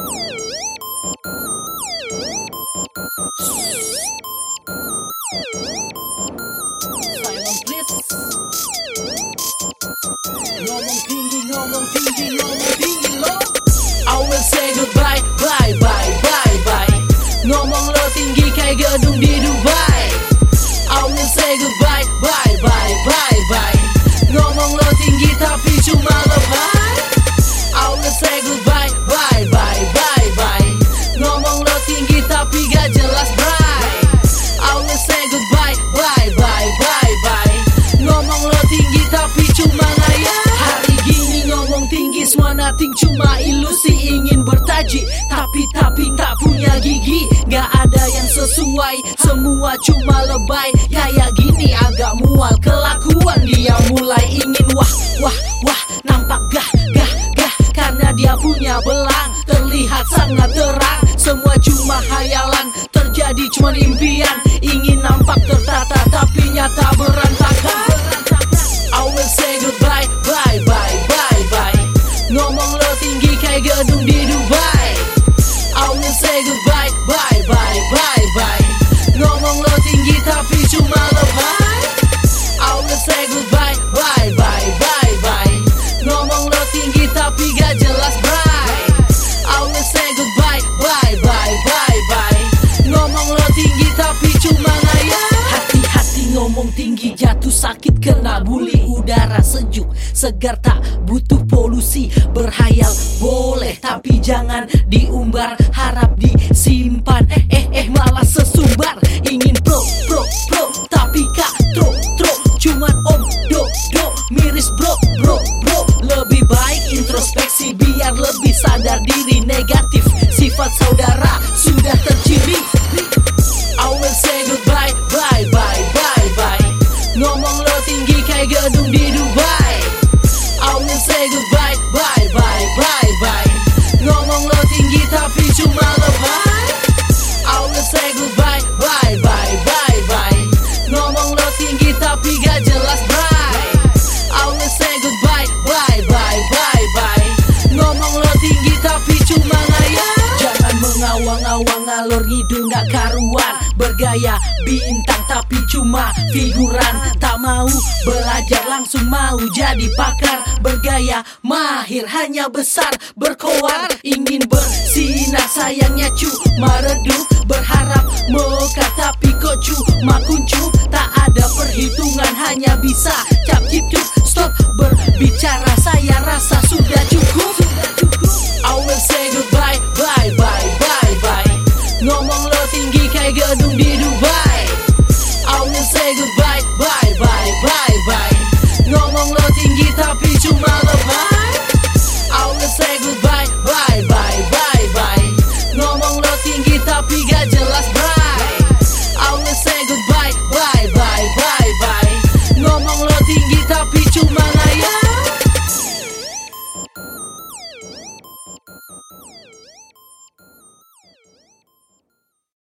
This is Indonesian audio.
Silent please. Ngomong tinggi, ngomong tinggi, ngomong tinggi lo. I will say goodbye, bye, bye, bye, bye. Ngomong lo tinggi kayak gedung di Dubai. I will say goodbye, bye, bye, bye, bye. Ngomong lo tinggi tapi cuma lebay. I will say goodbye, bye, bye, bye, bye. Ngomong lo tinggi tapi gak jelas bright. I will say goodbye, bye, bye, bye, bye. Ngomong lo tinggi tapi cuma ngayal. Hari gini ngomong tinggi semua nothing, cuma ilusi ingin bertaji. Tapi tak punya gigi. Gak ada yang sesuai, semua cuma lebay. Kayak gini agak mual, kelakuan dia mulai ingin wah, wah, wah. Nampak gah, gah, gah, karena dia punya belang. Terlihat sangat terang, semua cuma hayalan. Terjadi cuma impian, ingin nampak tertata tapi nyata berantakan. I will say goodbye, bye, bye, bye, bye. Ngomong lo tinggi kayak gedung di Dubai. I will say goodbye, bye, bye, bye, bye. Ngomong lo tinggi tapi cuma lebay. I will say goodbye, bye, bye, bye, bye. Ngomong lo tinggi tapi gak jelas bright. I will say goodbye, bye, bye, bye, bye. Ngomong lo tinggi tapi cuma ngayal. Hati-hati ngomong tinggi, jatuh sakit kena bully. Udara sejuk, segar tak butuh polusi. Berhayal boleh tapi jangan diumbar. Harap disimpan, malah sesumbar. Ingin pro, tapi tro, cuman om, do, miris bro. Lebih baik introspeksi biar lebih sadar diri. Negatif sifat saudara sudah terciri. I will say goodbye, bye, bye, bye, bye. Ngomong lo tinggi kayak gedung di Dubai. I will say goodbye, bye, bye, bye, bye. Ngomong lo tinggi tapi cuma lebay. I will say goodbye, bye, bye, bye, bye. Ngomong lo tinggi tapi gak jelas bright. I will say goodbye, bye, bye, bye, bye. Ngomong lo tinggi tapi cuma ngayal. Jangan mengawang-awang ngalor ngidul gak karuan. Bergaya bintang tapi cuma figuran. Tak mau belajar langsung mau jadi pakar. Bergaya mahir hanya besar berkoar. Ingin bersinar sayangnya cuma redup. Berharap mekar tapi kok cuma kuncup. Tak ada perhitungan hanya bisa cap cip cup. Stop berbicara saya rasa sudah cukup. I will say goodbye, bye, bye, bye, bye. Ngomong lo tinggi kayak gedung di